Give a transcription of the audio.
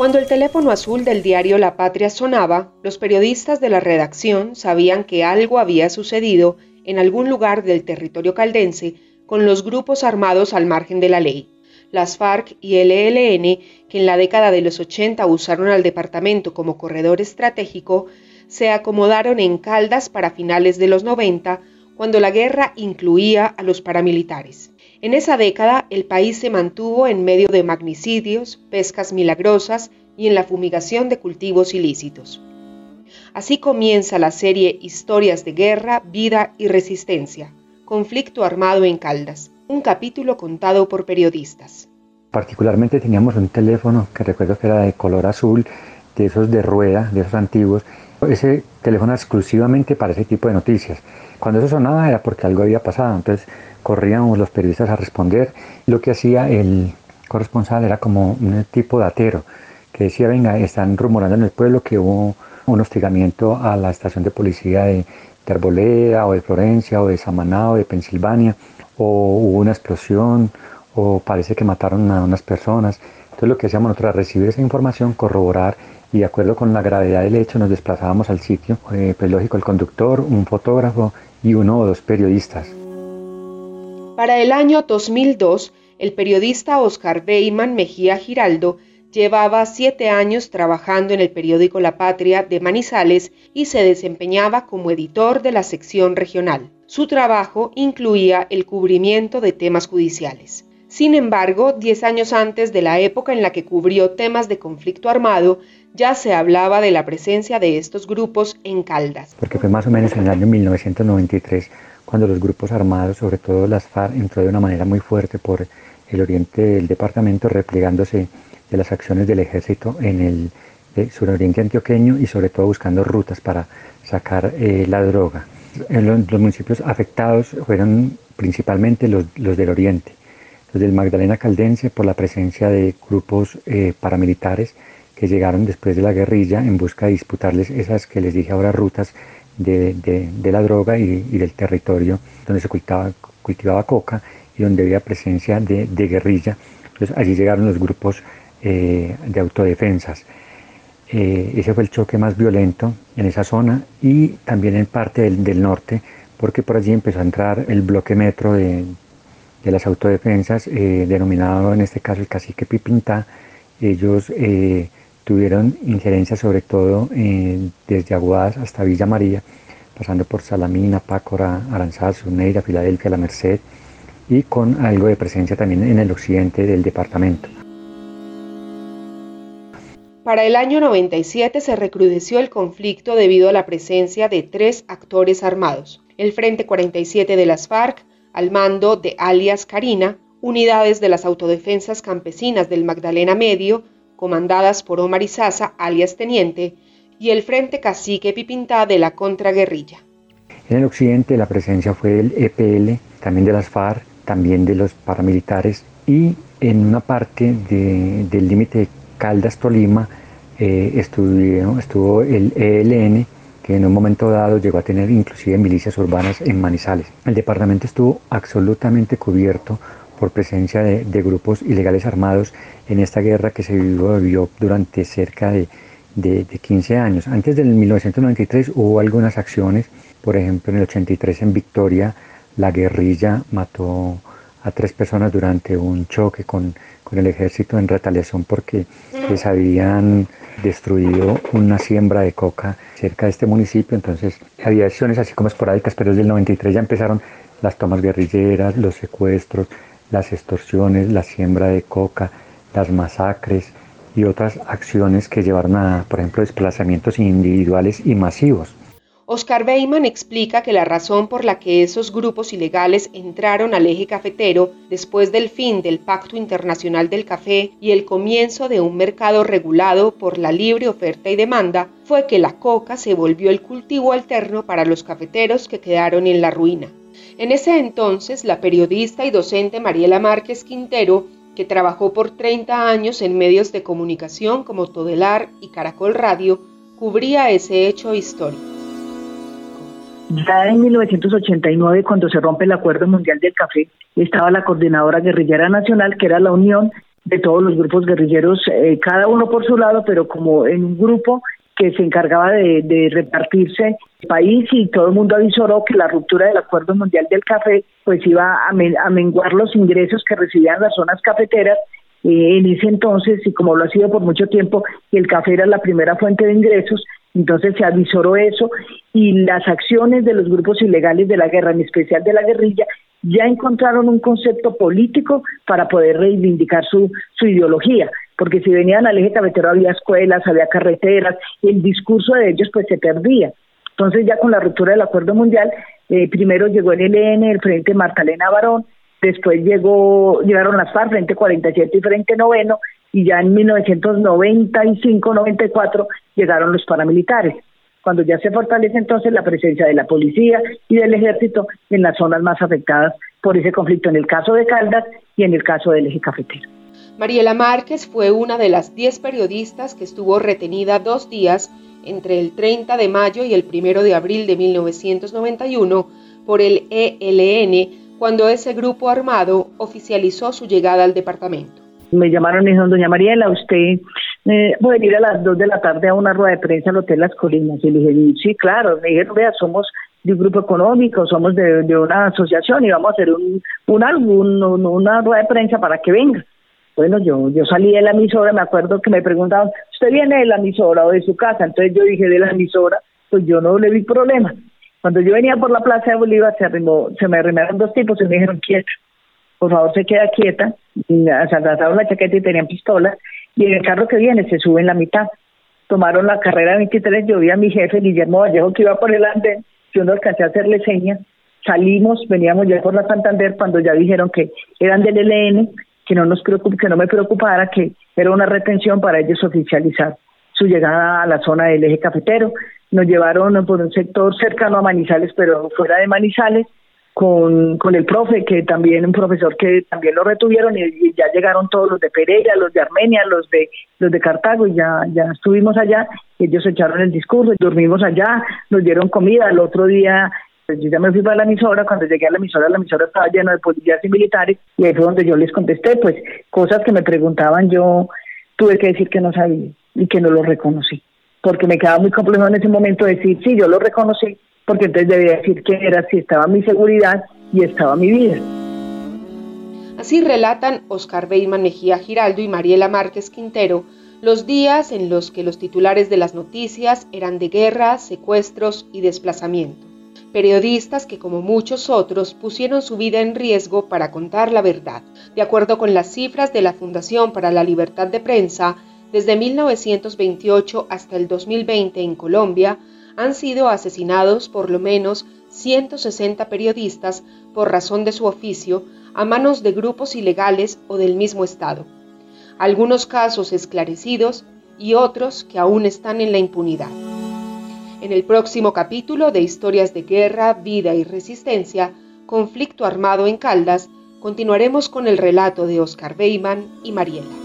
Cuando el teléfono azul del diario La Patria sonaba, los periodistas de la redacción sabían que algo había sucedido en algún lugar del territorio caldense con los grupos armados al margen de la ley. Las FARC y el ELN, que en la década de los 80 usaron al departamento como corredor estratégico, se acomodaron en Caldas para finales de los 90, cuando la guerra incluía a los paramilitares. En esa década, el país se mantuvo en medio de magnicidios, pescas milagrosas y en la fumigación de cultivos ilícitos. Así comienza la serie Historias de Guerra, Vida y Resistencia, Conflicto Armado en Caldas, un capítulo contado por periodistas. Particularmente teníamos un teléfono que recuerdo que era de color azul, de esos de rueda, de esos antiguos. Ese teléfono exclusivamente para ese tipo de noticias. Cuando eso sonaba era porque algo había pasado, entonces corríamos los periodistas a responder. Lo que hacía el corresponsal era como un tipo datero, que decía, venga, están rumorando en el pueblo que hubo un hostigamiento a la estación de policía de Arboleda, o de Florencia, o de Samaná, o de Pensilvania, o hubo una explosión, o parece que mataron a unas personas. Entonces lo que hacíamos nosotros era recibir esa información, corroborar, y de acuerdo con la gravedad del hecho nos desplazábamos al sitio. Pues lógico, el conductor, un fotógrafo y 1 o 2 periodistas. Para el año 2002, el periodista Oscar Beyman Mejía Giraldo llevaba 7 años trabajando en el periódico La Patria de Manizales y se desempeñaba como editor de la sección regional. Su trabajo incluía el cubrimiento de temas judiciales. Sin embargo, 10 años antes de la época en la que cubrió temas de conflicto armado, ya se hablaba de la presencia de estos grupos en Caldas. Porque fue más o menos en el año 1993 cuando los grupos armados, sobre todo las FARC, entró de una manera muy fuerte por el oriente del departamento, replegándose de las acciones del ejército en el suroriente antioqueño y sobre todo buscando rutas para sacar la droga. Los municipios afectados fueron principalmente los del oriente, los del Magdalena Caldense, por la presencia de grupos paramilitares que llegaron después de la guerrilla en busca de disputarles esas que les dije ahora, rutas de la droga y del territorio donde se cultivaba coca y donde había presencia de guerrilla. Entonces allí llegaron los grupos de autodefensas. Ese fue el choque más violento en esa zona y también en parte del norte, porque por allí empezó a entrar el bloque metro de las autodefensas, denominado en este caso el Cacique Pipintá. Ellos tuvieron injerencia sobre todo desde Aguadas hasta Villa María, pasando por Salamina, Pácora, Aranzazu, Neira, Filadelfia, La Merced, y con algo de presencia también en el occidente del departamento. Para el año 97 se recrudeció el conflicto debido a la presencia de 3 actores armados: el Frente 47 de las FARC, al mando de alias Karina, unidades de las autodefensas campesinas del Magdalena Medio, comandadas por Omar Izaza, alias Teniente, y el Frente Cacique Pipintá de la contraguerrilla. En el occidente la presencia fue del EPL, también de las FARC, también de los paramilitares, y en una parte del límite de Caldas-Tolima estuvo el ELN, que en un momento dado llegó a tener inclusive milicias urbanas en Manizales. El departamento estuvo absolutamente cubierto por presencia de grupos ilegales armados en esta guerra que se vivió durante cerca de 15 años. Antes del 1993 hubo algunas acciones, por ejemplo en el 83 en Victoria la guerrilla mató a 3 personas durante un choque con el ejército en retaliación porque les habían destruido una siembra de coca cerca de este municipio. Entonces había acciones así como esporádicas, pero desde el 93 ya empezaron las tomas guerrilleras, los secuestros, las extorsiones, la siembra de coca, las masacres y otras acciones que llevaron a, por ejemplo, desplazamientos individuales y masivos. Oscar Beyman explica que la razón por la que esos grupos ilegales entraron al eje cafetero después del fin del Pacto Internacional del Café y el comienzo de un mercado regulado por la libre oferta y demanda fue que la coca se volvió el cultivo alterno para los cafeteros que quedaron en la ruina. En ese entonces, la periodista y docente Mariela Márquez Quintero, que trabajó por 30 años en medios de comunicación como Todelar y Caracol Radio, cubría ese hecho histórico. Ya en 1989, cuando se rompe el Acuerdo Mundial del Café, estaba la Coordinadora Guerrillera Nacional, que era la unión de todos los grupos guerrilleros, cada uno por su lado, pero como en un grupo que se encargaba de repartirse el país, y todo el mundo avisoró que la ruptura del Acuerdo Mundial del Café pues iba a menguar los ingresos que recibían las zonas cafeteras en ese entonces, y como lo ha sido por mucho tiempo, el café era la primera fuente de ingresos. Entonces se avisoró eso, y las acciones de los grupos ilegales de la guerra, en especial de la guerrilla, ya encontraron un concepto político para poder reivindicar su ideología, porque si venían al eje cafetero había escuelas, había carreteras, y el discurso de ellos pues se perdía. Entonces ya con la ruptura del Acuerdo Mundial, primero llegó el ELN, el Frente Magdalena Barón, después llegaron las FARC, Frente 47 y Frente Noveno, y ya en 1995-94 llegaron los paramilitares, cuando ya se fortalece entonces la presencia de la policía y del ejército en las zonas más afectadas por ese conflicto, en el caso de Caldas y en el caso del eje cafetero. Mariela Márquez fue una de las 10 periodistas que estuvo retenida 2 días entre el 30 de mayo y el 1 de abril de 1991 por el ELN, cuando ese grupo armado oficializó su llegada al departamento. Me llamaron y dijeron: doña Mariela, usted puede venir a las 2 de la tarde a una rueda de prensa al Hotel Las Colinas. Y le dije: sí, claro. Me dijeron: vea, somos de un grupo económico, somos de una asociación y vamos a hacer una rueda de prensa para que venga. Bueno, yo salí de la emisora, me acuerdo que me preguntaban: ¿usted viene de la emisora o de su casa? Entonces yo dije: de la emisora. Pues yo no le vi problema. Cuando yo venía por la Plaza de Bolívar, se me arrimaron 2 tipos y me dijeron: quieta, por favor se queda quieta. Se agarraron la chaqueta y tenían pistolas, y en el carro que viene se sube en la mitad. Tomaron la carrera 23, yo vi a mi jefe Guillermo Vallejo que iba por el andén, yo no alcancé a hacerle señas, salimos, veníamos ya por la Santander, cuando ya dijeron que eran del ELN, que no me preocupara, que era una retención para ellos oficializar su llegada a la zona del eje cafetero. Nos llevaron por un sector cercano a Manizales, pero fuera de Manizales, con el profe, que también un profesor que también lo retuvieron, y ya llegaron todos los de Pereira, los de Armenia, los de Cartago, y ya estuvimos allá. Ellos echaron el discurso, dormimos allá, nos dieron comida. El otro día pues yo ya me fui para la emisora. Cuando llegué a la emisora estaba llena de policías y militares, y ahí fue donde yo les contesté pues cosas que me preguntaban. Yo tuve que decir que no sabía y que no lo reconocí, porque me quedaba muy complejo en ese momento decir: sí, yo lo reconocí, porque entonces debía decir que era, si estaba mi seguridad y estaba mi vida. Así relatan Oscar Beyman Mejía Giraldo y Mariela Márquez Quintero los días en los que los titulares de las noticias eran de guerra, secuestros y desplazamiento. Periodistas que, como muchos otros, pusieron su vida en riesgo para contar la verdad. De acuerdo con las cifras de la Fundación para la Libertad de Prensa, desde 1928 hasta el 2020 en Colombia, han sido asesinados por lo menos 160 periodistas por razón de su oficio a manos de grupos ilegales o del mismo Estado. Algunos casos esclarecidos y otros que aún están en la impunidad. En el próximo capítulo de Historias de Guerra, Vida y Resistencia, Conflicto Armado en Caldas, continuaremos con el relato de Oscar Beyman y Mariela.